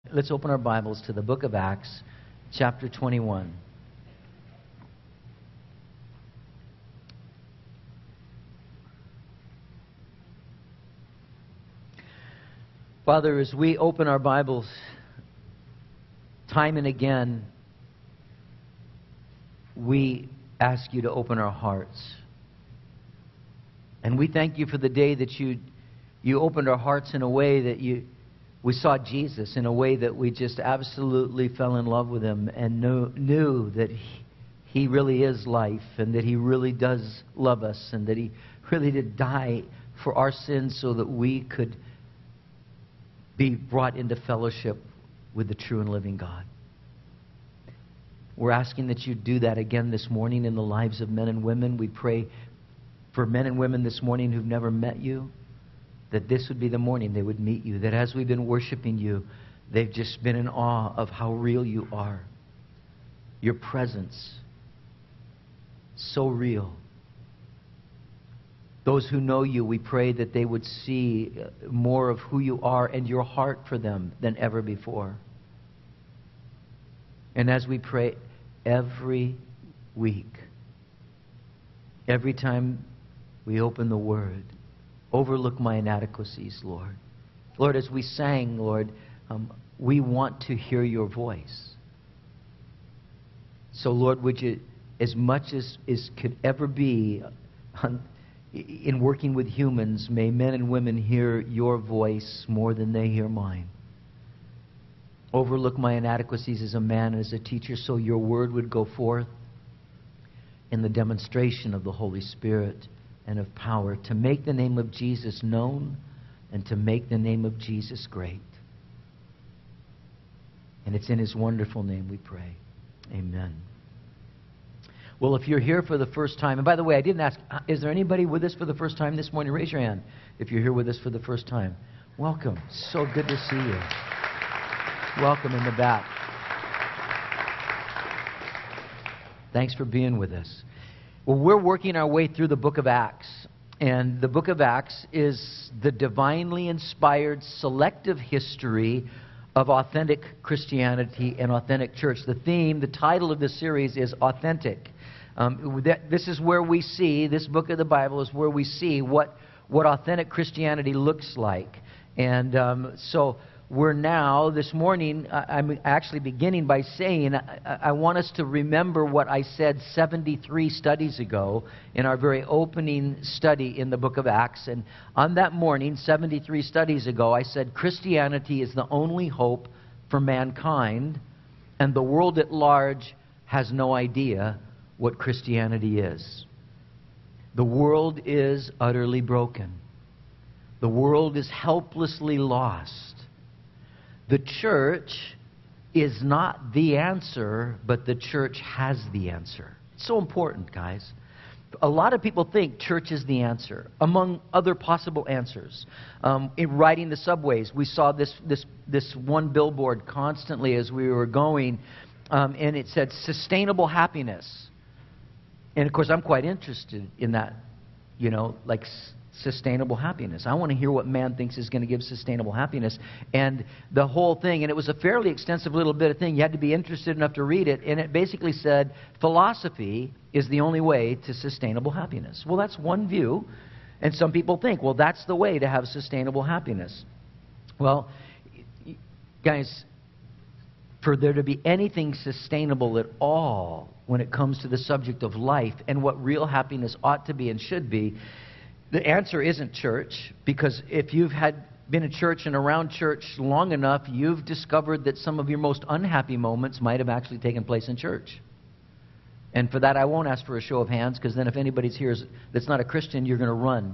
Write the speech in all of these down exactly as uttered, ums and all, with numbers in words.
Let's open our Bibles to the book of Acts, chapter twenty-one. Father, as we open our Bibles time and again, we ask you to open our hearts. And we thank you for the day that you, you opened our hearts in a way that you... We saw Jesus in a way that we just absolutely fell in love with Him and knew, knew that he, he really is life and that He really does love us and that He really did die for our sins so that we could be brought into fellowship with the true and living God. We're asking that you do that again this morning in the lives of men and women. We pray for men and women this morning who've never met you, that this would be the morning they would meet you. That as we've been worshiping you, they've just been in awe of how real you are. Your presence, so real. Those who know you, we pray that they would see more of who you are and your heart for them than ever before. And as we pray every week, every time we open the Word, overlook my inadequacies, Lord. Lord, as we sang, Lord, um, we want to hear your voice. So, Lord, would you, as much as, as could ever be on, in working with humans, may men and women hear your voice more than they hear mine. Overlook my inadequacies as a man and as a teacher, so your word would go forth in the demonstration of the Holy Spirit and of power, to make the name of Jesus known and to make the name of Jesus great. And it's in His wonderful name we pray. Amen. Well, if you're here for the first time, and by the way, I didn't ask, is there anybody with us for the first time this morning? Raise your hand if you're here with us for the first time. Welcome. So good to see you. Welcome in the back. Thanks for being with us. Well, we're working our way through the book of Acts. And the book of Acts is the divinely inspired selective history of authentic Christianity and authentic church. The theme, the title of this series is Authentic. Um, that, this is where we see, this book of the Bible is where we see what, what authentic Christianity looks like. And um, so we're now, this morning, I'm actually beginning by saying, I, I want us to remember what I said seventy-three studies ago in our very opening study in the book of Acts. And on that morning, seventy-three studies ago, I said Christianity is the only hope for mankind, and the world at large has no idea what Christianity is. The world is utterly broken. The world is helplessly lost. The church is not the answer, but the church has the answer. It's so important, guys. A lot of people think church is the answer, among other possible answers. Um, in riding the subways, we saw this this this one billboard constantly as we were going, um, and it said sustainable happiness. And of course, I'm quite interested in that, you know, like sustainable happiness. I want to hear what man thinks is going to give sustainable happiness. And the whole thing, and it was a fairly extensive little bit of thing. You had to be interested enough to read it. And it basically said, philosophy is the only way to sustainable happiness. Well, that's one view. And some people think, well, that's the way to have sustainable happiness. Well, guys, for there to be anything sustainable at all when it comes to the subject of life and what real happiness ought to be and should be, the answer isn't church, because if you've had been in church and around church long enough, you've discovered that some of your most unhappy moments might have actually taken place in church. And for that, I won't ask for a show of hands, because then if anybody's here that's not a Christian, you're going to run.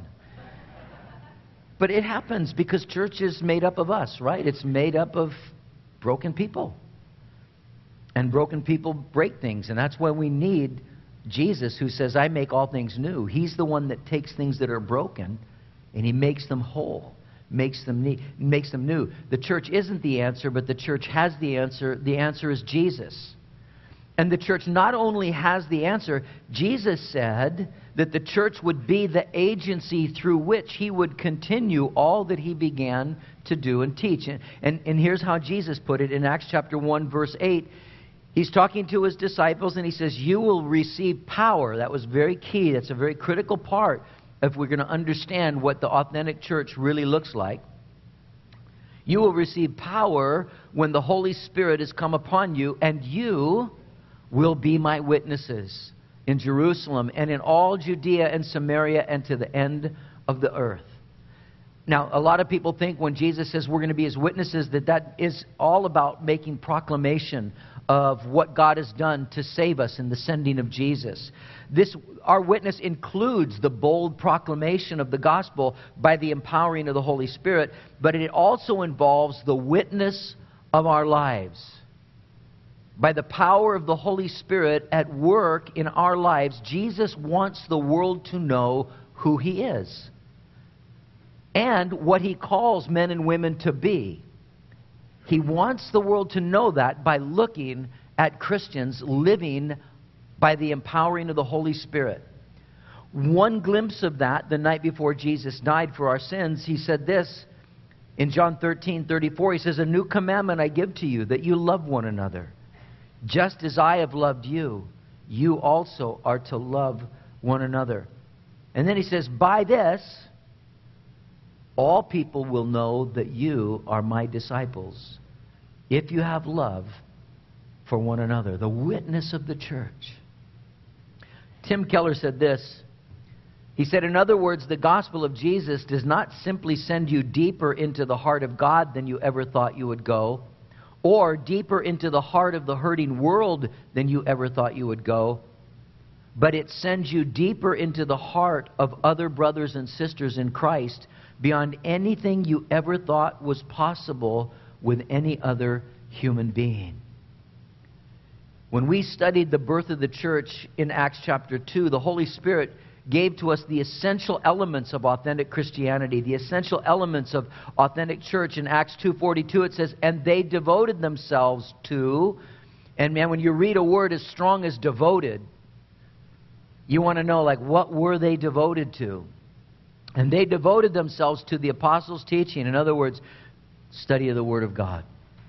But it happens because church is made up of us, right? It's made up of broken people. And broken people break things, and that's why we need Jesus, who says, I make all things new. He's the one that takes things that are broken and He makes them whole, makes them neat, makes them new. The church isn't the answer, but the church has the answer. The answer is Jesus. And the church not only has the answer, Jesus said that the church would be the agency through which he would continue all that he began to do and teach. And, and, and here's how Jesus put it in Acts chapter one, verse eight. He's talking to his disciples and he says, you will receive power. That was very key. That's a very critical part if we're going to understand what the authentic church really looks like. You will receive power when the Holy Spirit has come upon you, and you will be my witnesses in Jerusalem and in all Judea and Samaria and to the end of the earth. Now, a lot of people think when Jesus says we're going to be his witnesses that that is all about making proclamation of what God has done to save us in the sending of Jesus. This, our witness includes the bold proclamation of the gospel by the empowering of the Holy Spirit, but it also involves the witness of our lives. By the power of the Holy Spirit at work in our lives, Jesus wants the world to know who he is and what he calls men and women to be. He wants the world to know that by looking at Christians living by the empowering of the Holy Spirit. One glimpse of that the night before Jesus died for our sins, he said this in John thirteen thirty-four. He says, a new commandment I give to you, that you love one another. Just as I have loved you, you also are to love one another. And then he says, by this, all people will know that you are my disciples, if you have love for one another. The witness of the church. Tim Keller said this. He said, in other words, the gospel of Jesus does not simply send you deeper into the heart of God than you ever thought you would go, or deeper into the heart of the hurting world than you ever thought you would go, but it sends you deeper into the heart of other brothers and sisters in Christ beyond anything you ever thought was possible with any other human being. When we studied the birth of the church in Acts chapter two, the Holy Spirit gave to us the essential elements of authentic Christianity, the essential elements of authentic church. In Acts two forty-two it says, and they devoted themselves to, and man, when you read a word as strong as devoted, you want to know, like, what were they devoted to? And they devoted themselves to the apostles' teaching. In other words, study of the Word of God.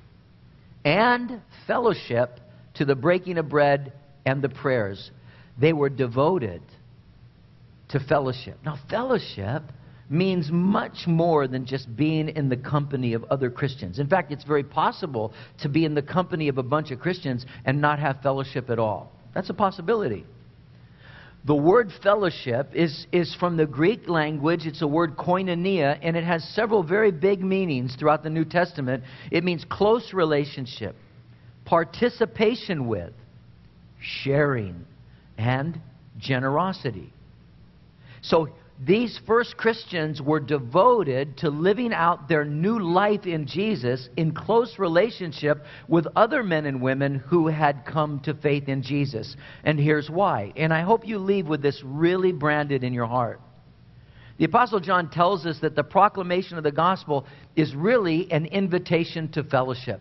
And fellowship, to the breaking of bread and the prayers. They were devoted to fellowship. Now, fellowship means much more than just being in the company of other Christians. In fact, it's very possible to be in the company of a bunch of Christians and not have fellowship at all. That's a possibility. The word fellowship is, is from the Greek language. It's a word koinonia, and it has several very big meanings throughout the New Testament. It means close relationship, participation with, sharing, and generosity. So these first Christians were devoted to living out their new life in Jesus in close relationship with other men and women who had come to faith in Jesus. And here's why. And I hope you leave with this really branded in your heart. The Apostle John tells us that the proclamation of the gospel is really an invitation to fellowship.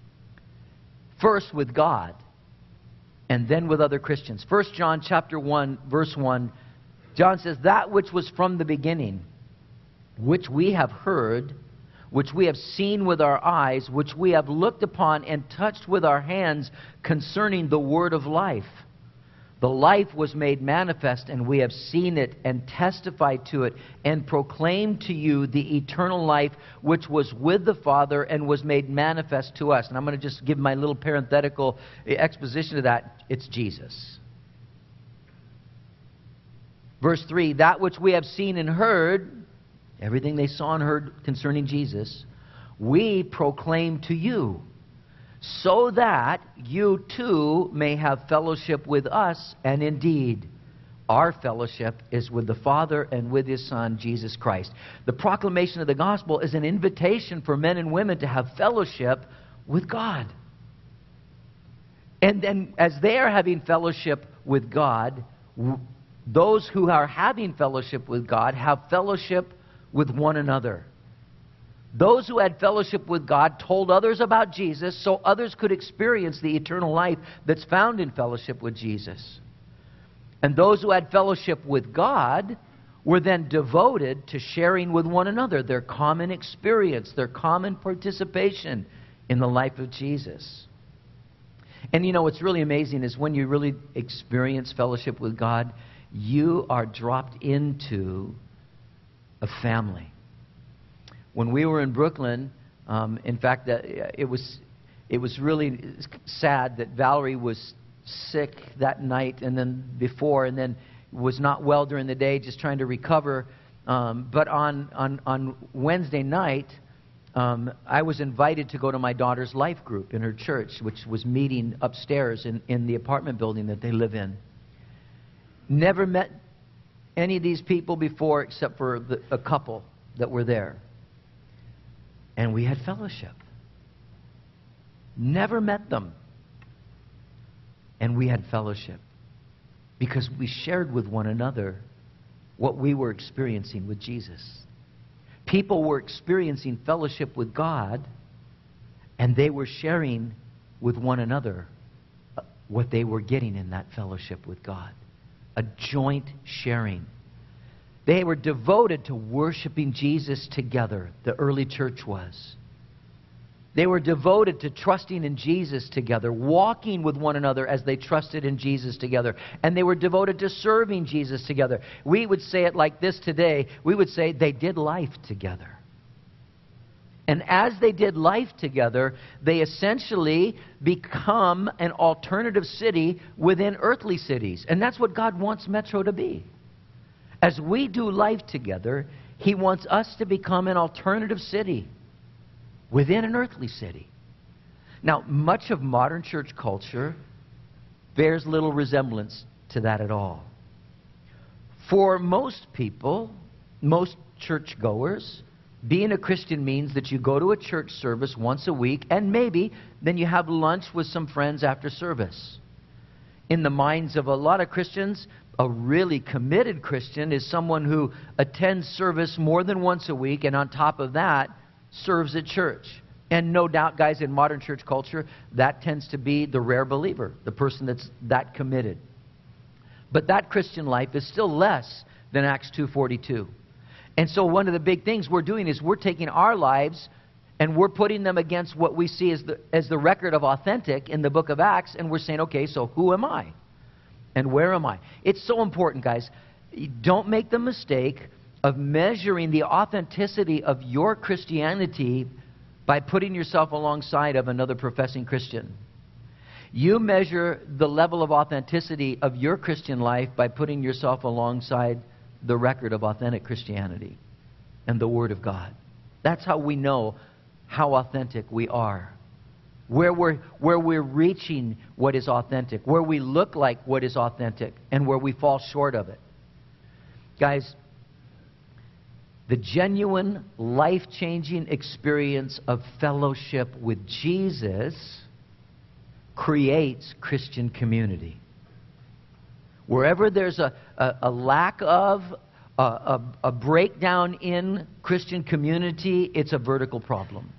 First with God, and then with other Christians. First John chapter one, verse one, John says, that which was from the beginning, which we have heard, which we have seen with our eyes, which we have looked upon and touched with our hands concerning the word of life. The life was made manifest, and we have seen it and testified to it and proclaimed to you the eternal life which was with the Father and was made manifest to us. And I'm going to just give my little parenthetical exposition to that. It's Jesus. Verse three, that which we have seen and heard, everything they saw and heard concerning Jesus, we proclaim to you, so that you too may have fellowship with us. And indeed, our fellowship is with the Father and with His Son, Jesus Christ. The proclamation of the gospel is an invitation for men and women to have fellowship with God. And then as they are having fellowship with God, those who are having fellowship with God have fellowship with one another. Those who had fellowship with God told others about Jesus so others could experience the eternal life that's found in fellowship with Jesus. And those who had fellowship with God were then devoted to sharing with one another their common experience, their common participation in the life of Jesus. And you know, what's really amazing is when you really experience fellowship with God, you are dropped into a family. When we were in Brooklyn, um, in fact, that it was it was really sad that Valerie was sick that night and then before, and then was not well during the day, just trying to recover. Um, but on on on Wednesday night, um, I was invited to go to my daughter's life group in her church, which was meeting upstairs in, in the apartment building that they live in. Never met any of these people before except for the, a couple that were there. And we had fellowship. Never met them. And we had fellowship. Because we shared with one another what we were experiencing with Jesus. People were experiencing fellowship with God, and they were sharing with one another what they were getting in that fellowship with God. A joint sharing. They were devoted to worshiping Jesus together, the early church was. They were devoted to trusting in Jesus together, walking with one another as they trusted in Jesus together. And they were devoted to serving Jesus together. We would say it like this today. We would say they did life together. And as they did life together, they essentially become an alternative city within earthly cities. And that's what God wants Metro to be. As we do life together, He wants us to become an alternative city within an earthly city. Now, much of modern church culture bears little resemblance to that at all. For most people, most churchgoers, being a Christian means that you go to a church service once a week, and maybe then you have lunch with some friends after service. In the minds of a lot of Christians, a really committed Christian is someone who attends service more than once a week, and on top of that, serves at church. And no doubt, guys, in modern church culture, that tends to be the rare believer, the person that's that committed. But that Christian life is still less than Acts two forty-two. And so one of the big things we're doing is we're taking our lives and we're putting them against what we see as the, as the record of authentic in the book of Acts, and we're saying, okay, so who am I? And where am I? It's so important, guys. Don't make the mistake of measuring the authenticity of your Christianity by putting yourself alongside of another professing Christian. You measure the level of authenticity of your Christian life by putting yourself alongside the record of authentic Christianity and the Word of God. That's how we know how authentic we are. Where we're, where we're reaching what is authentic, where we look like what is authentic, and where we fall short of it. Guys, the genuine, life-changing experience of fellowship with Jesus creates Christian community. Wherever there's a, a, a lack of, a, a, a breakdown in Christian community, it's a vertical problem.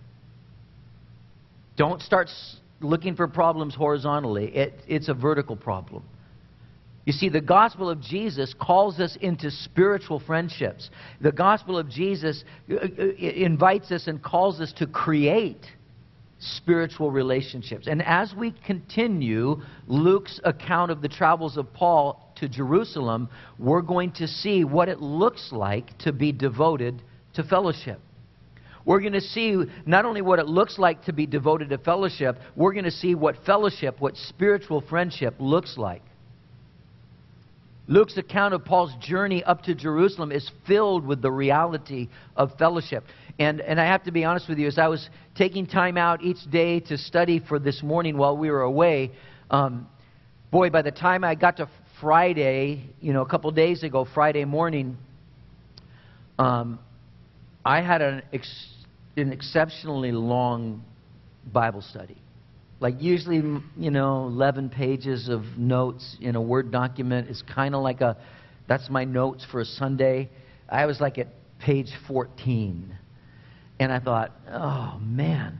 Don't start looking for problems horizontally. It, it's a vertical problem. You see, the gospel of Jesus calls us into spiritual friendships. The gospel of Jesus invites us and calls us to create spiritual relationships. And as we continue Luke's account of the travels of Paul to Jerusalem, we're going to see what it looks like to be devoted to fellowship. We're going to see not only what it looks like to be devoted to fellowship, we're going to see what fellowship, what spiritual friendship looks like. Luke's account of Paul's journey up to Jerusalem is filled with the reality of fellowship. And, and I have to be honest with you, as I was taking time out each day to study for this morning while we were away, um, boy, by the time I got to Friday, you know, a couple days ago, Friday morning, um, I had an, ex- an exceptionally long Bible study. Like usually, you know, eleven pages of notes in a Word document is kind of like a, that's my notes for a Sunday. I was like at page fourteen. And I thought, oh, man.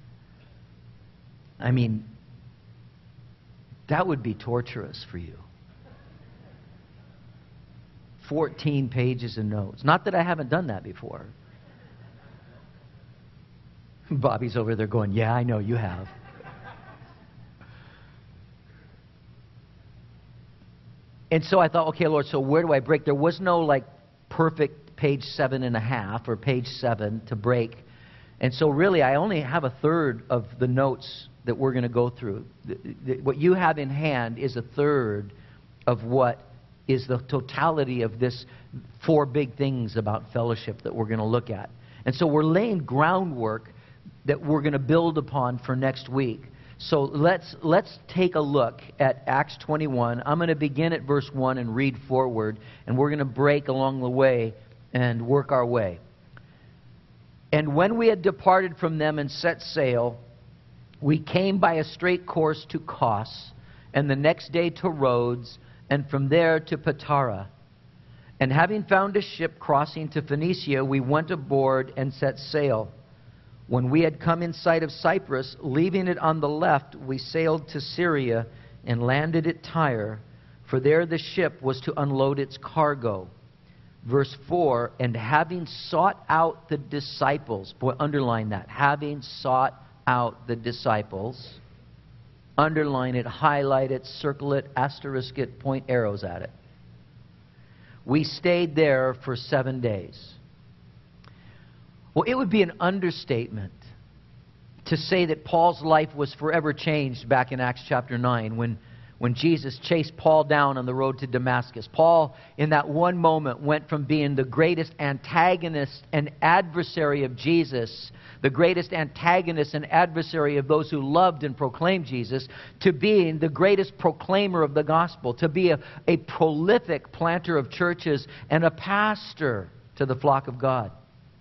I mean, that would be torturous for you. fourteen pages of notes. Not that I haven't done that before. Bobby's over there going, yeah, I know you have. And so I thought, okay, Lord, so where do I break? There was no like perfect page seven and a half or page seven to break. And so really I only have a third of the notes that we're going to go through. What you have in hand is a third of what is the totality of this four big things about fellowship that we're going to look at. And so we're laying groundwork that we're going to build upon for next week. So let's let's take a look at Acts twenty-one. I'm going to begin at verse one and read forward, and we're going to break along the way and work our way. And when we had departed from them and set sail, we came by a straight course to Kos, and the next day to Rhodes, and from there to Patara. And having found a ship crossing to Phoenicia, we went aboard and set sail. When we had come in sight of Cyprus, leaving it on the left, we sailed to Syria and landed at Tyre, for there the ship was to unload its cargo. Verse four, and having sought out the disciples, boy, underline that, having sought out the disciples, underline it, highlight it, circle it, asterisk it, point arrows at it. We stayed there for seven days. Well, it would be an understatement to say that Paul's life was forever changed back in Acts chapter nine when, when Jesus chased Paul down on the road to Damascus. Paul, in that one moment, went from being the greatest antagonist and adversary of Jesus, the greatest antagonist and adversary of those who loved and proclaimed Jesus, to being the greatest proclaimer of the gospel, to be a, a prolific planter of churches and a pastor to the flock of God.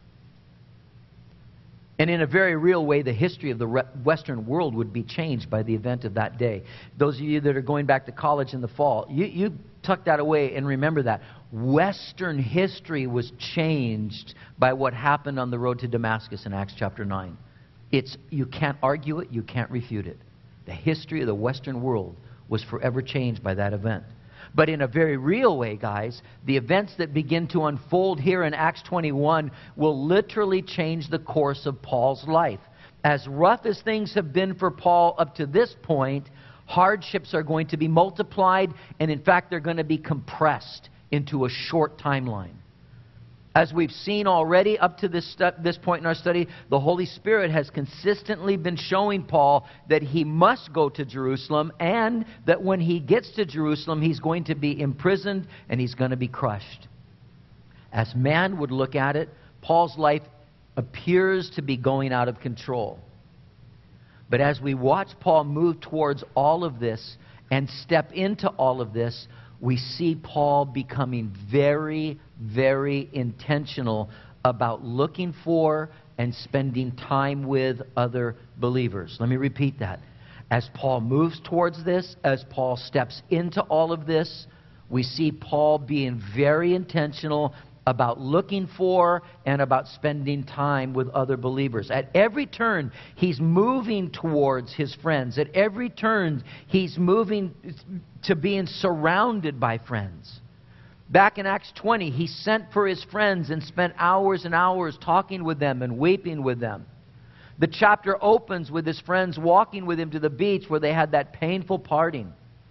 And in a very real way, the history of the Western world would be changed by the event of that day. Those of you that are going back to college in the fall, you, you tuck that away and remember that. Western history was changed by what happened on the road to Damascus in Acts chapter nine. It's, you can't argue it, you can't refute it. The history of the Western world was forever changed by that event. But in a very real way, guys, the events that begin to unfold here in Acts twenty-one will literally change the course of Paul's life. As rough as things have been for Paul up to this point, hardships are going to be multiplied, and in fact, they're going to be compressed into a short timeline. As we've seen already up to this, stu- this point in our study, the Holy Spirit has consistently been showing Paul that he must go to Jerusalem, and that when he gets to Jerusalem, he's going to be imprisoned and he's going to be crushed. As man would look at it, Paul's life appears to be going out of control. But as we watch Paul move towards all of this and step into all of this, we see Paul becoming very, very intentional about looking for and spending time with other believers. Let me repeat that. As Paul moves towards this, as Paul steps into all of this, we see Paul being very intentional about looking for and about spending time with other believers. At every turn, he's moving towards his friends. At every turn, he's moving to being surrounded by friends. Back in Acts twenty, he sent for his friends and spent hours and hours talking with them and weeping with them. The chapter opens with his friends walking with him to the beach where they had that painful parting.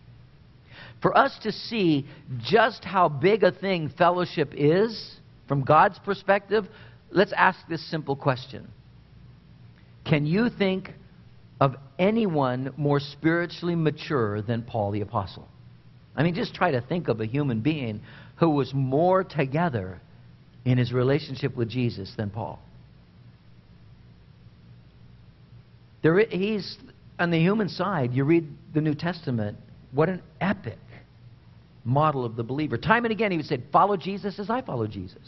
For us to see just how big a thing fellowship is from God's perspective, let's ask this simple question. Can you think of anyone more spiritually mature than Paul the Apostle? I mean, just try to think of a human being who was more together in his relationship with Jesus than Paul. There, he's on the human side. You read the New Testament, what an epic model of the believer. Time and again he would say, follow Jesus as I follow Jesus.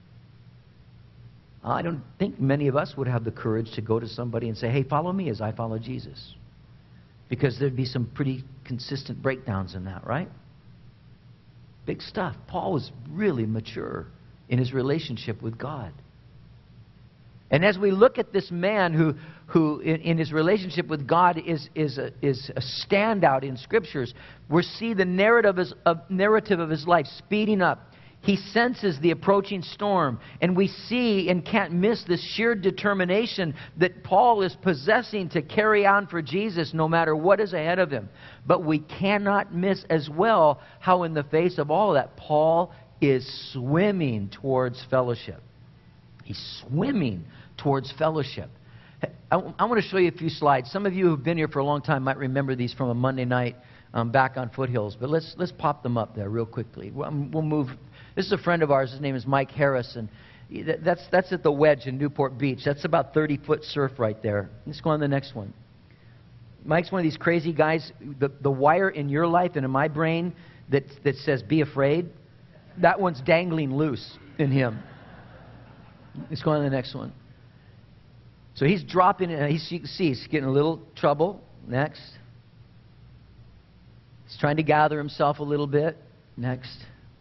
I don't think many of us would have the courage to go to somebody and say, hey, follow me as I follow Jesus. Because there'd be some pretty consistent breakdowns in that, right? Big stuff. Paul was really mature in his relationship with God. And as we look at this man who, who in, in his relationship with God is, is, a, is a standout in Scriptures, we see the narrative, is, uh, narrative of his life speeding up. He senses the approaching storm. And we see and can't miss this sheer determination that Paul is possessing to carry on for Jesus no matter what is ahead of him. But we cannot miss as well how in the face of all of that, Paul is swimming towards fellowship. He's swimming towards fellowship. I, I want to show you a few slides. Some of you who've been here for a long time might remember these from a Monday night um, back on Foothills. But let's let's pop them up there real quickly. We'll, we'll move. This is a friend of ours. His name is Mike Harris. And that's, that's at the Wedge in Newport Beach. That's about thirty-foot surf right there. Let's go on to the next one. Mike's one of these crazy guys. The, the wire in your life and in my brain that, that says, be afraid, that one's dangling loose in him. Let's go on to the next one. So he's dropping it. He's, you can see he's getting a little trouble. Next. He's trying to gather himself a little bit. Next.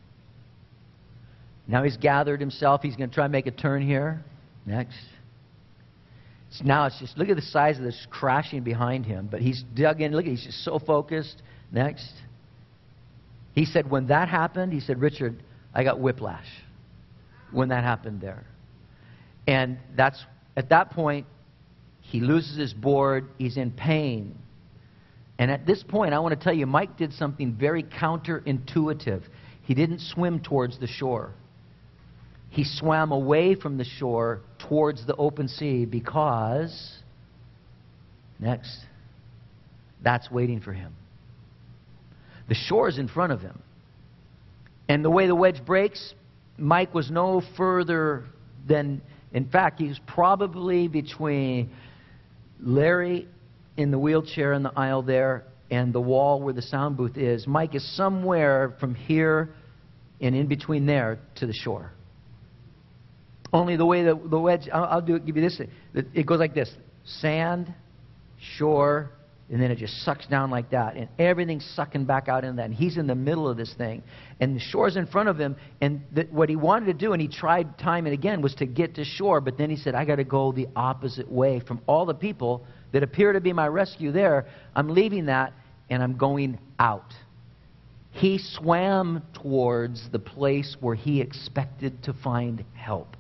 Now he's gathered himself. He's going to try and make a turn here. Next. So now it's just, look at the size of this crashing behind him. But he's dug in. Look, he's just so focused. Next. He said, when that happened, he said, Richard, I got whiplash when that happened there. And that's, at that point, he loses his board. He's in pain. And at this point, I want to tell you, Mike did something very counterintuitive. He didn't swim towards the shore. He swam away from the shore towards the open sea because, next, that's waiting for him. The shore is in front of him. And the way the wedge breaks, Mike was no further than, in fact, he was probably between Larry in the wheelchair in the aisle there and the wall where the sound booth is. Mike is somewhere from here and in between there to the shore. Only the way the, the wedge, I'll, I'll do it, give you this. It goes like this. Sand, shore, and then it just sucks down like that. And everything's sucking back out in that. And he's in the middle of this thing. And the shore's in front of him. And the, what he wanted to do, and he tried time and again, was to get to shore. But then he said, I got to go the opposite way from all the people that appear to be my rescue there. I'm leaving that, and I'm going out. He swam towards the place where he expected to find help.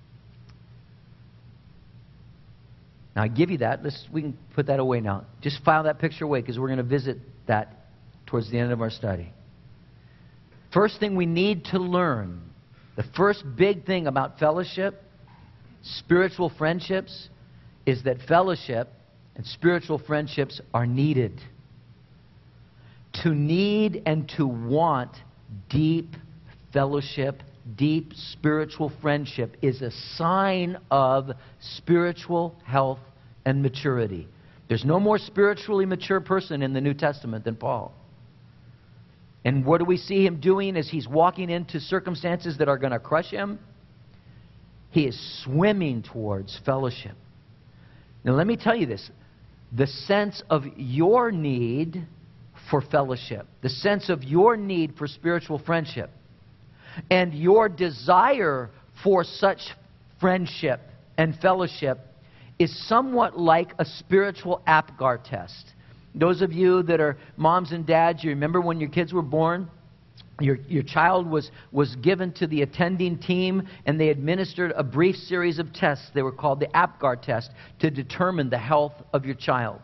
Now, I give you that. Let's, we can put that away now. Just file that picture away because we're going to visit that towards the end of our study. First thing we need to learn, the first big thing about fellowship, spiritual friendships, is that fellowship and spiritual friendships are needed. To need and to want deep fellowship, deep spiritual friendship is a sign of spiritual health and maturity. There's no more spiritually mature person in the New Testament than Paul. And what do we see him doing as he's walking into circumstances that are going to crush him? He is swimming towards fellowship. Now let me tell you this. The sense of your need for fellowship, the sense of your need for spiritual friendship, and your desire for such friendship and fellowship is somewhat like a spiritual APGAR test. Those of you that are moms and dads, you remember when your kids were born? Your, your child was, was given to the attending team, and they administered a brief series of tests. They were called the APGAR test to determine the health of your child.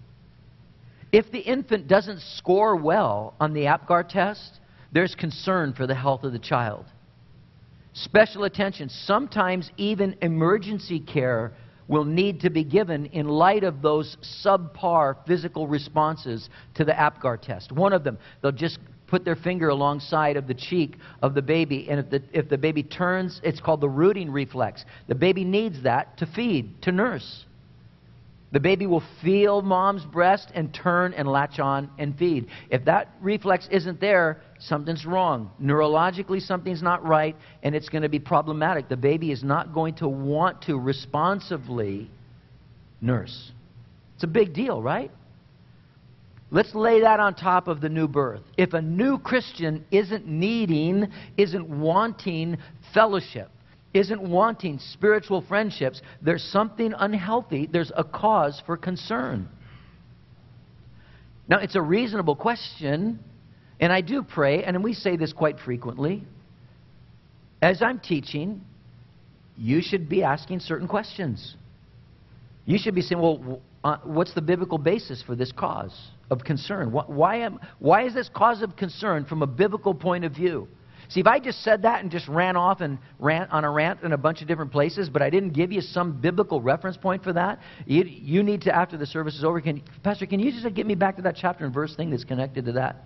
If the infant doesn't score well on the APGAR test, there's concern for the health of the child. Special attention, sometimes even emergency care will need to be given in light of those subpar physical responses to the APGAR test. One of them, they'll just put their finger alongside of the cheek of the baby, and if the, if the baby turns, it's called the rooting reflex. The baby needs that to feed, to nurse. The baby will feel mom's breast and turn and latch on and feed. If that reflex isn't there, something's wrong. Neurologically, something's not right, and it's going to be problematic. The baby is not going to want to responsively nurse. It's a big deal, right? Let's lay that on top of the new birth. If a new Christian isn't needing, isn't wanting fellowship, isn't wanting spiritual friendships, there's something unhealthy. There's a cause for concern. Now, it's a reasonable question, and I do pray, and we say this quite frequently. As I'm teaching, you should be asking certain questions. You should be saying, well, uh, what's the biblical basis for this cause of concern? Why, why, am, why is this cause of concern from a biblical point of view? See, if I just said that and just ran off and ran on a rant in a bunch of different places, but I didn't give you some biblical reference point for that, you, you need to, after the service is over, can, Pastor, can you just get me back to that chapter and verse thing that's connected to that?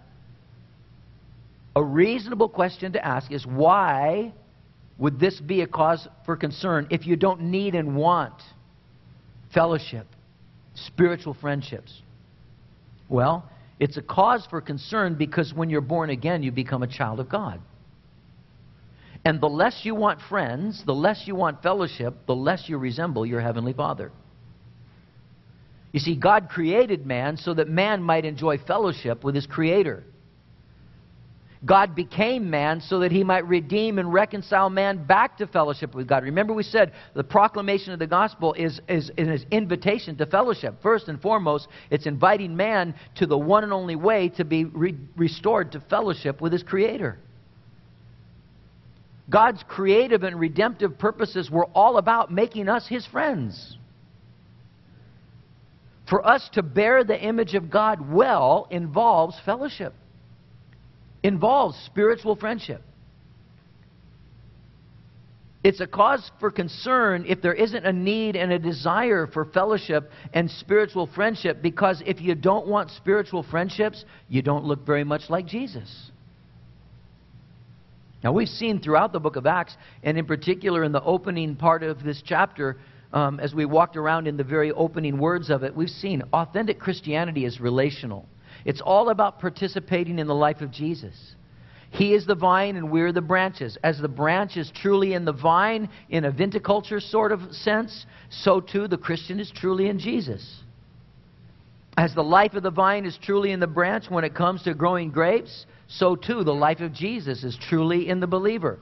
A reasonable question to ask is, why would this be a cause for concern if you don't need and want fellowship, spiritual friendships? Well, it's a cause for concern because when you're born again, you become a child of God. And the less you want friends, the less you want fellowship, the less you resemble your Heavenly Father. You see, God created man so that man might enjoy fellowship with his Creator. God became man so that He might redeem and reconcile man back to fellowship with God. Remember we said the proclamation of the gospel is, is, is an invitation to fellowship. First and foremost, it's inviting man to the one and only way to be re- restored to fellowship with his Creator. God's creative and redemptive purposes were all about making us His friends. For us to bear the image of God well involves fellowship. Involves spiritual friendship. It's a cause for concern if there isn't a need and a desire for fellowship and spiritual friendship, because if you don't want spiritual friendships, you don't look very much like Jesus. Now, we've seen throughout the book of Acts, and in particular in the opening part of this chapter, um, as we walked around in the very opening words of it, we've seen authentic Christianity is relational. It's all about participating in the life of Jesus. He is the vine and we're the branches. As the branch is truly in the vine in a viticulture sort of sense, so too the Christian is truly in Jesus. As the life of the vine is truly in the branch when it comes to growing grapes, so too the life of Jesus is truly in the believer.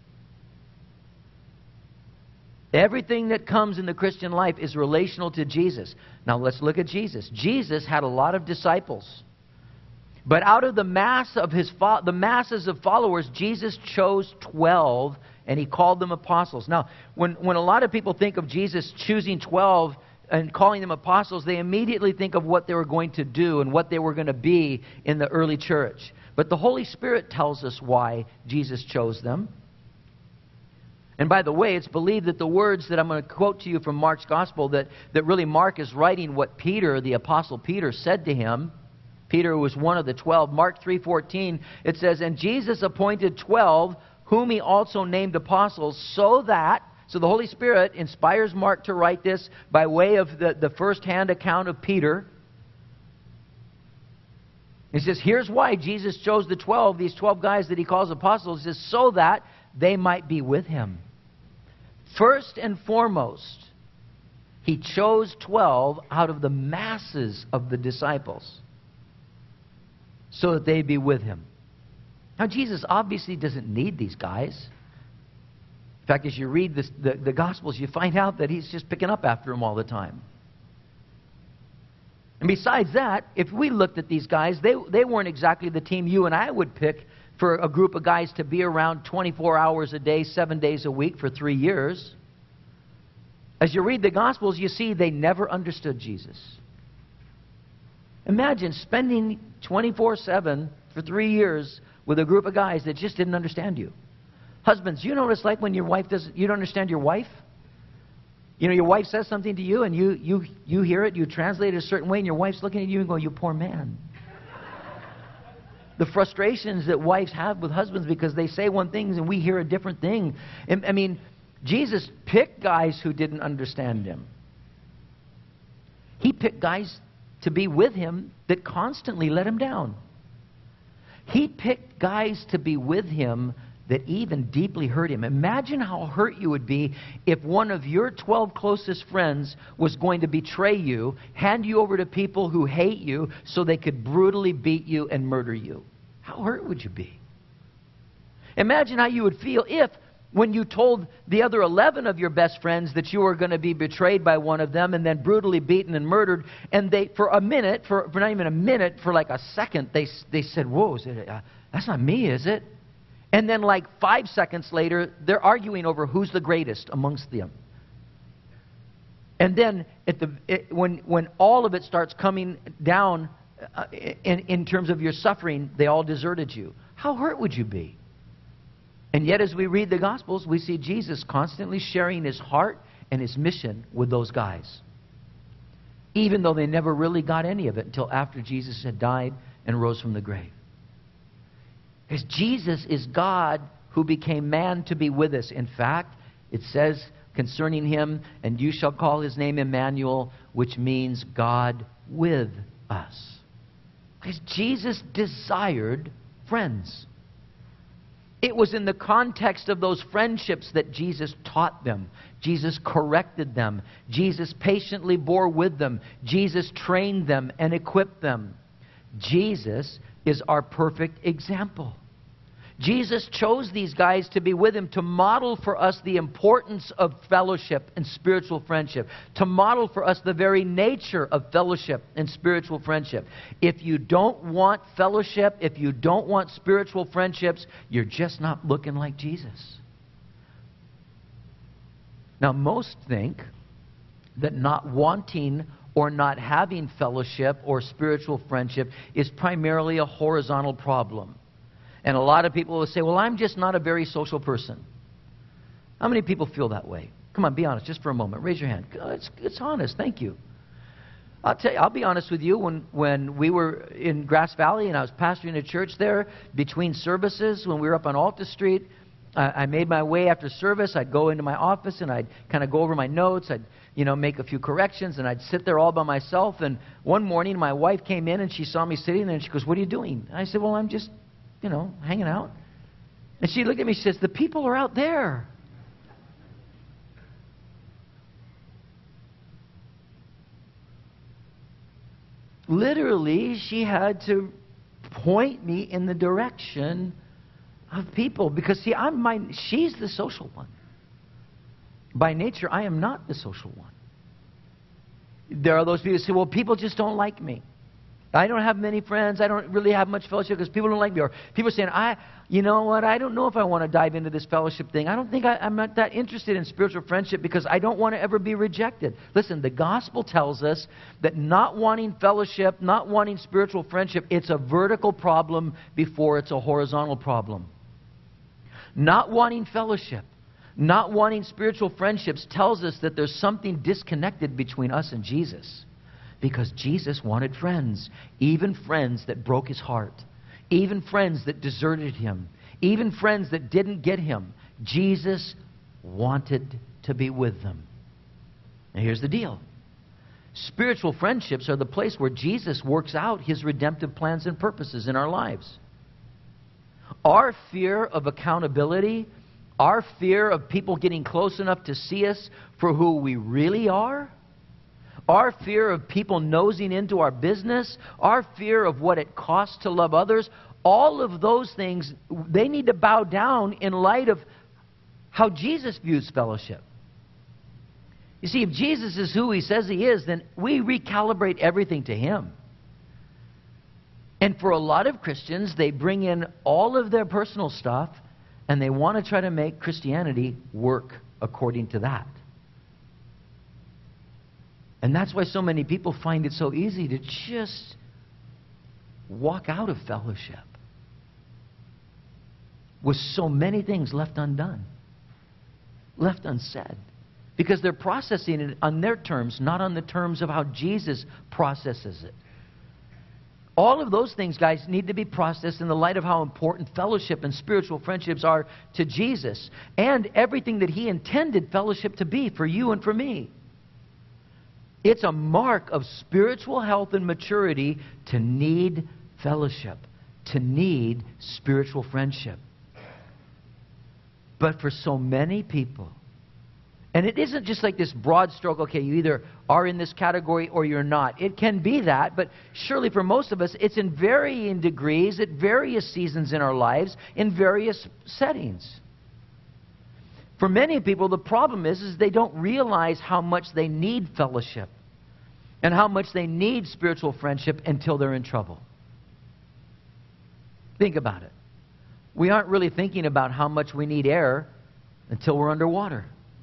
Everything that comes in the Christian life is relational to Jesus. Now let's look at Jesus. Jesus had a lot of disciples. But out of the mass of his fo- the masses of followers, Jesus chose twelve and He called them apostles. Now, when, when a lot of people think of Jesus choosing twelve and calling them apostles, they immediately think of what they were going to do and what they were going to be in the early church. But the Holy Spirit tells us why Jesus chose them. And by the way, it's believed that the words that I'm going to quote to you from Mark's Gospel, that, that really Mark is writing what Peter, the Apostle Peter, said to him. Peter was one of the twelve. Mark three fourteen, it says, "And Jesus appointed twelve, whom He also named apostles, so that..." So the Holy Spirit inspires Mark to write this by way of the, the first-hand account of Peter. He says, here's why Jesus chose the twelve, these twelve guys that He calls apostles, is so that they might be with Him. First and foremost, He chose twelve out of the masses of the disciples, so that they'd be with Him. Now, Jesus obviously doesn't need these guys. In fact, as you read this, the, the Gospels, you find out that He's just picking up after them all the time. And besides that, if we looked at these guys, they, they weren't exactly the team you and I would pick for a group of guys to be around twenty-four hours a day, seven days a week for three years. As you read the Gospels, you see they never understood Jesus. Imagine spending twenty-four seven for three years with a group of guys that just didn't understand you. Husbands, you know what it's like when your wife doesn't, you don't understand your wife? You know, your wife says something to you and you, you, you hear it, you translate it a certain way, and your wife's looking at you and going, you poor man. The frustrations that wives have with husbands because they say one thing and we hear a different thing. And, I mean, Jesus picked guys who didn't understand Him. He picked guys to be with Him that constantly let Him down. He picked guys to be with Him that even deeply hurt Him. Imagine how hurt you would be if one of your twelve closest friends was going to betray you, hand you over to people who hate you so they could brutally beat you and murder you. How hurt would you be? Imagine how you would feel if When you told the other eleven of your best friends that you were going to be betrayed by one of them and then brutally beaten and murdered, and they, for a minute, for, for not even a minute, for like a second, they, they said, whoa, is it, uh, that's not me, is it? And then like five seconds later, they're arguing over who's the greatest amongst them. And then at the, it, when, when all of it starts coming down uh, in, in terms of your suffering, they all deserted you. How hurt would you be? And yet as we read the Gospels, we see Jesus constantly sharing His heart and His mission with those guys. Even though they never really got any of it until after Jesus had died and rose from the grave. Because Jesus is God who became man to be with us. In fact, it says concerning Him, and you shall call His name Emmanuel, which means God with us. Because Jesus desired friends. It was in the context of those friendships that Jesus taught them. Jesus corrected them. Jesus patiently bore with them. Jesus trained them and equipped them. Jesus is our perfect example. Jesus chose these guys to be with Him to model for us the importance of fellowship and spiritual friendship. To model for us the very nature of fellowship and spiritual friendship. If you don't want fellowship, if you don't want spiritual friendships, you're just not looking like Jesus. Now, most think that not wanting or not having fellowship or spiritual friendship is primarily a horizontal problem. And a lot of people will say, well, I'm just not a very social person. How many people feel that way? Come on, be honest just for a moment. Raise your hand. It's, it's honest. Thank you. I'll tell you, I'll be honest with you. When, when we were in Grass Valley and I was pastoring a church there, between services, when we were up on Alta Street, I, I made my way after service. I'd go into my office and I'd kind of go over my notes. I'd you know, make a few corrections, and I'd sit there all by myself. And one morning, my wife came in and she saw me sitting there and she goes, what are you doing? And I said, well, I'm just, you know, hanging out. And she looked at me and she says, the people are out there. Literally, she had to point me in the direction of people. Because, see, I'm my, she's the social one. By nature, I am not the social one. There are those people who say, well, people just don't like me. I don't have many friends. I don't really have much fellowship because people don't like me. Or people are saying, I, you know what, I don't know if I want to dive into this fellowship thing. I don't think I, I'm not that interested in spiritual friendship because I don't want to ever be rejected. Listen, the gospel tells us that not wanting fellowship, not wanting spiritual friendship, it's a vertical problem before it's a horizontal problem. Not wanting fellowship, not wanting spiritual friendships tells us that there's something disconnected between us and Jesus. Because Jesus wanted friends, even friends that broke His heart, even friends that deserted Him, even friends that didn't get Him. Jesus wanted to be with them. Now here's the deal. Spiritual friendships are the place where Jesus works out His redemptive plans and purposes in our lives. Our fear of accountability, our fear of people getting close enough to see us for who we really are, our fear of people nosing into our business, our fear of what it costs to love others, all of those things, they need to bow down in light of how Jesus views fellowship. You see, if Jesus is who He says He is, then we recalibrate everything to Him. And for a lot of Christians, they bring in all of their personal stuff and they want to try to make Christianity work according to that. And that's why so many people find it so easy to just walk out of fellowship with so many things left undone, left unsaid. Because they're processing it on their terms, not on the terms of how Jesus processes it. All of those things, guys, need to be processed in the light of how important fellowship and spiritual friendships are to Jesus. And everything that He intended fellowship to be for you and for me. It's a mark of spiritual health and maturity to need fellowship, to need spiritual friendship. But for so many people, and it isn't just like this broad stroke, okay, you either are in this category or you're not. It can be that, but surely for most of us, it's in varying degrees, at various seasons in our lives, in various settings. For many people, the problem is, is they don't realize how much they need fellowship and how much they need spiritual friendship until they're in trouble. Think about it. We aren't really thinking about how much we need air until we're underwater.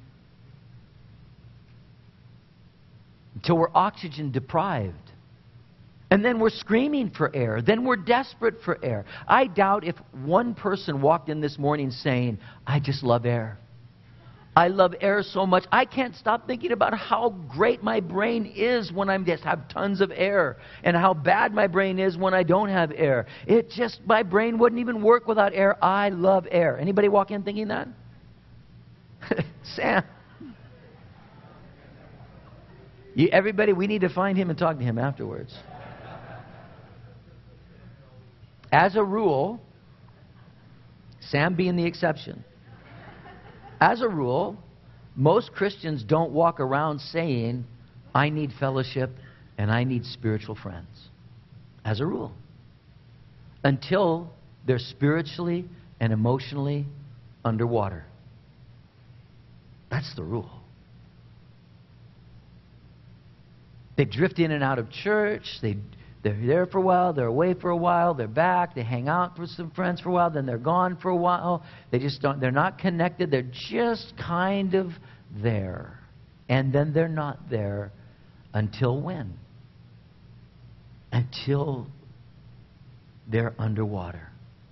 Until we're oxygen deprived. And then we're screaming for air. Then we're desperate for air. I doubt if one person walked in this morning saying, I just love air. I love air so much. I can't stop thinking about how great my brain is when I just have tons of air. And how bad my brain is when I don't have air. It just, my brain wouldn't even work without air. I love air. Anybody walk in thinking that? Sam. You, everybody, we need to find him and talk to him afterwards. As a rule, Sam being the exception, as a rule, most Christians don't walk around saying, I need fellowship and I need spiritual friends. As a rule. Until they're spiritually and emotionally underwater. That's the rule. They drift in and out of church. They, they're there for a while. They're away for a while. They're back. They hang out with some friends for a while. Then they're gone for a while. They just don't. They're not connected. They're just kind of there. And then they're not there until when? Until they're underwater.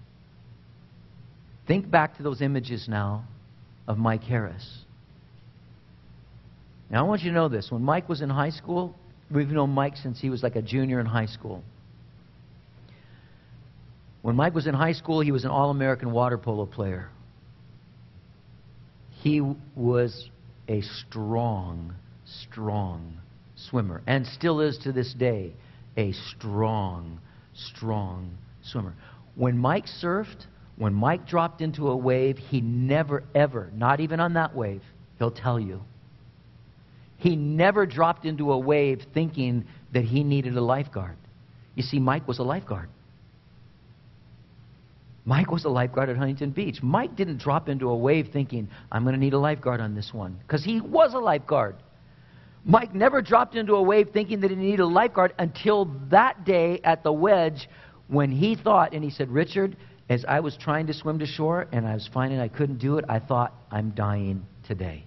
Think back to those images now of Mike Harris. Now I want you to know this. When Mike was in high school, we've known Mike since he was like a junior in high school. When Mike was in high school, he was an All-American water polo player. He was a strong, strong swimmer. And still is to this day, a strong, strong swimmer. When Mike surfed, when Mike dropped into a wave, he never, ever, not even on that wave, he'll tell you, he never dropped into a wave thinking that he needed a lifeguard. You see, Mike was a lifeguard. Mike was a lifeguard at Huntington Beach. Mike didn't drop into a wave thinking, I'm going to need a lifeguard on this one. Because he was a lifeguard. Mike never dropped into a wave thinking that he needed a lifeguard until that day at the wedge when he thought, and he said, Richard, as I was trying to swim to shore and I was finding I couldn't do it, I thought, I'm dying today.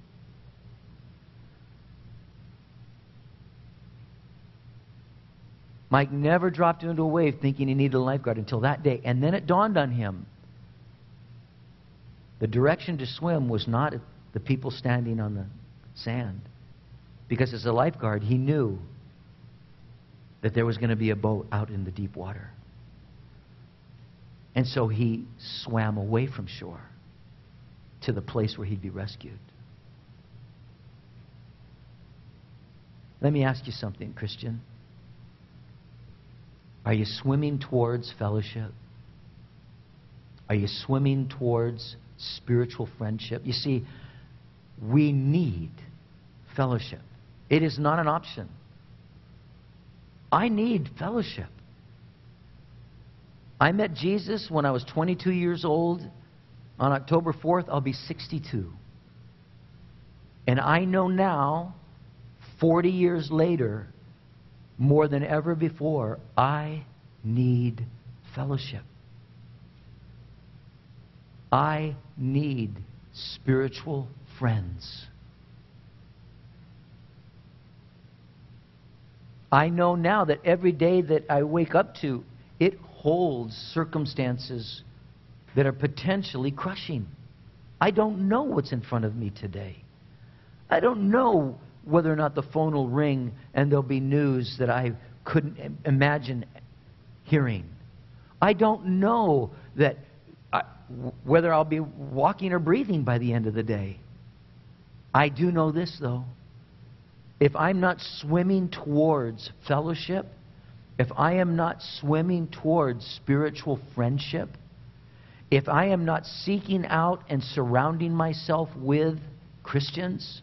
Mike never dropped into a wave thinking he needed a lifeguard until that day. And then it dawned on him. The direction to swim was not at the people standing on the sand. Because as a lifeguard, he knew that there was going to be a boat out in the deep water. And so he swam away from shore to the place where he'd be rescued. Let me ask you something, Christian. Are you swimming towards fellowship? Are you swimming towards spiritual friendship? You see, we need fellowship. It is not an option. I need fellowship. I met Jesus when I was twenty-two years old. On October fourth, I'll be sixty-two. And I know now, forty years later, more than ever before, I need fellowship. I need spiritual friends. I know now that every day that I wake up to, it holds circumstances that are potentially crushing. I don't know what's in front of me today. I don't know whether or not the phone will ring and there'll be news that I couldn't imagine hearing. I don't know that I, whether I'll be walking or breathing by the end of the day. I do know this, though. If I'm not swimming towards fellowship, if I am not swimming towards spiritual friendship, if I am not seeking out and surrounding myself with Christians,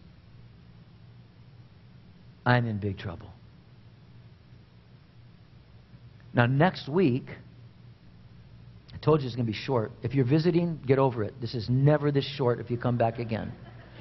I'm in big trouble. Now, next week, told you it's going to be short. If you're visiting, get over it. This is never this short if you come back again.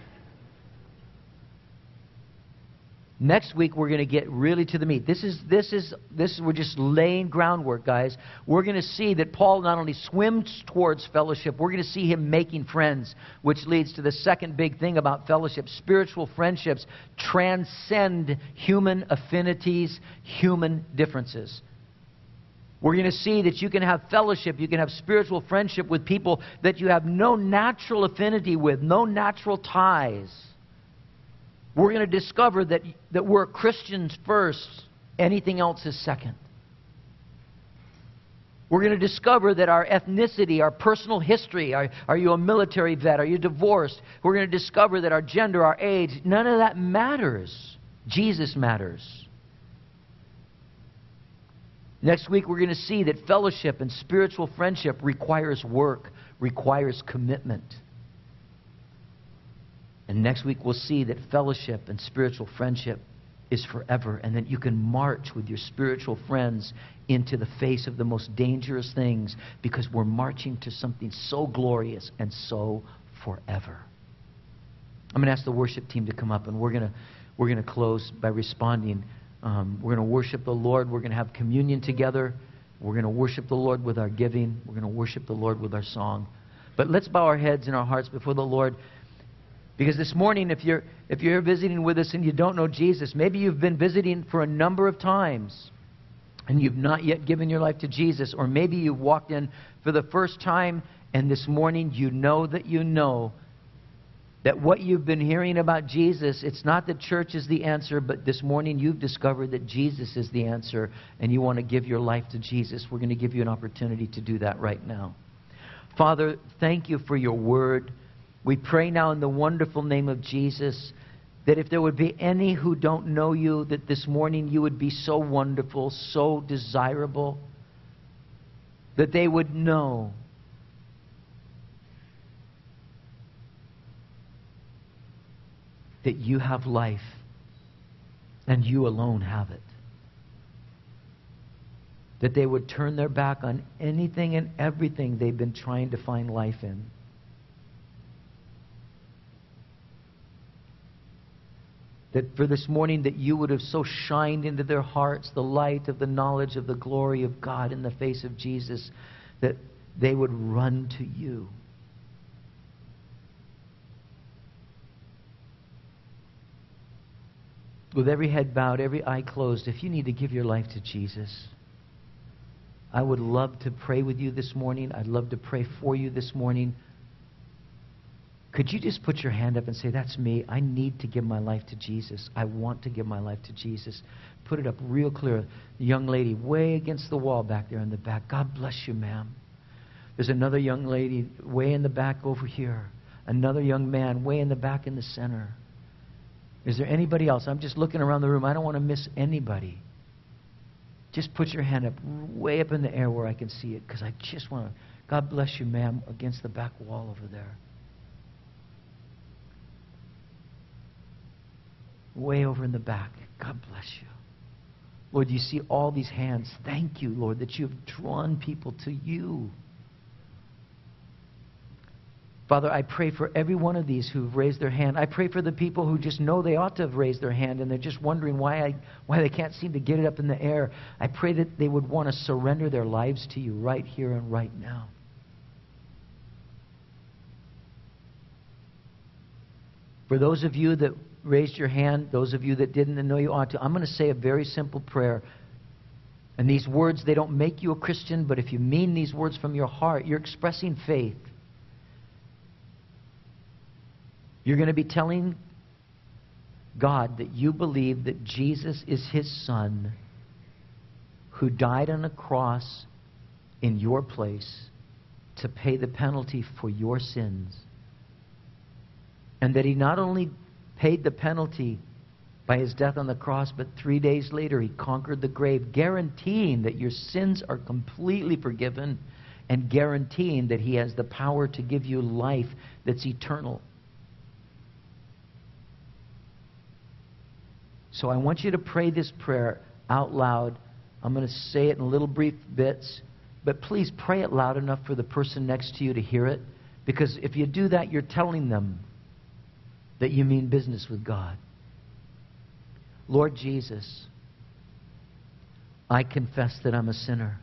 Next week, we're going to get really to the meat. This is, this is, this is, we're just laying groundwork, guys. We're going to see that Paul not only swims towards fellowship, we're going to see him making friends, which leads to the second big thing about fellowship. Spiritual friendships transcend human affinities, human differences. We're going to see that you can have fellowship, you can have spiritual friendship with people that you have no natural affinity with, no natural ties. We're going to discover that, that we're Christians first. Anything else is second. We're going to discover that our ethnicity, our personal history, are, are you a military vet? Are you divorced? We're going to discover that our gender, our age, none of that matters. Jesus matters. Next week we're going to see that fellowship and spiritual friendship requires work, requires commitment. And next week we'll see that fellowship and spiritual friendship is forever, and that you can march with your spiritual friends into the face of the most dangerous things, because we're marching to something so glorious and so forever. I'm going to ask the worship team to come up, and we're going to we're going to close by responding. Um, we're going to worship the Lord. We're going to have communion together. We're going to worship the Lord with our giving. We're going to worship the Lord with our song. But let's bow our heads and our hearts before the Lord. Because this morning, if you're if you're visiting with us and you don't know Jesus, maybe you've been visiting for a number of times and you've not yet given your life to Jesus, or maybe you walked in for the first time and this morning you know that you know that what you've been hearing about Jesus, it's not that church is the answer, but this morning you've discovered that Jesus is the answer and you want to give your life to Jesus. We're going to give you an opportunity to do that right now. Father, thank you for your word. We pray now in the wonderful name of Jesus that if there would be any who don't know you, that this morning you would be so wonderful, so desirable, that they would know that you have life and you alone have it. That they would turn their back on anything and everything they've been trying to find life in. That for this morning that you would have so shined into their hearts the light of the knowledge of the glory of God in the face of Jesus, that they would run to you. With every head bowed, every eye closed, if you need to give your life to Jesus, I would love to pray with you this morning. I'd love to pray for you this morning. Could you just put your hand up and say, that's me. I need to give my life to Jesus. I want to give my life to Jesus. Put it up real clear. The young lady way against the wall back there in the back. God bless you, ma'am. There's another young lady way in the back over here. Another young man way in the back in the center. Is there anybody else? I'm just looking around the room. I don't want to miss anybody. Just put your hand up way up in the air where I can see it, because I just want to. God bless you, ma'am, against the back wall over there. Way over in the back. God bless you. Lord, you see all these hands. Thank you, Lord, that you have drawn people to you. Father, I pray for every one of these who've raised their hand. I pray for the people who just know they ought to have raised their hand and they're just wondering why I, why they can't seem to get it up in the air. I pray that they would want to surrender their lives to you right here and right now. For those of you that raised your hand, those of you that didn't and know you ought to, I'm going to say a very simple prayer. And these words, they don't make you a Christian, but if you mean these words from your heart, you're expressing faith. You're going to be telling God that you believe that Jesus is His Son who died on a cross in your place to pay the penalty for your sins. And that He not only paid the penalty by His death on the cross, but three days later He conquered the grave, guaranteeing that your sins are completely forgiven and guaranteeing that He has the power to give you life that's eternal. So I want you to pray this prayer out loud. I'm going to say it in little brief bits. But please pray it loud enough for the person next to you to hear it. Because if you do that, you're telling them that you mean business with God. Lord Jesus, I confess that I'm a sinner.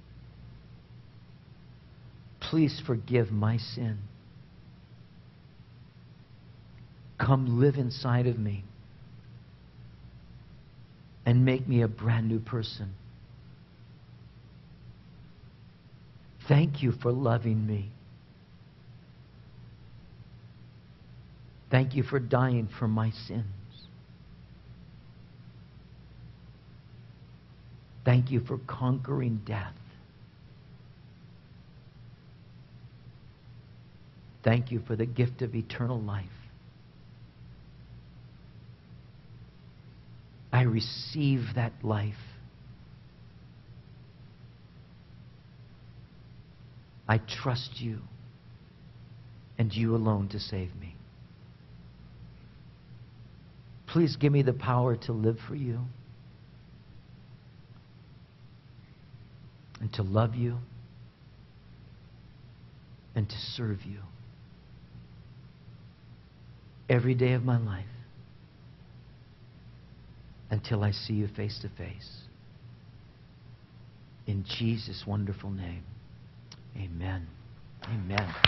Please forgive my sin. Come live inside of me and make me a brand new person. Thank you for loving me. Thank you for dying for my sins. Thank you for conquering death. Thank you for the gift of eternal life. I receive that life. I trust you and you alone to save me. Please give me the power to live for you and to love you and to serve you every day of my life until I see you face to face. In Jesus' wonderful name, amen. Amen.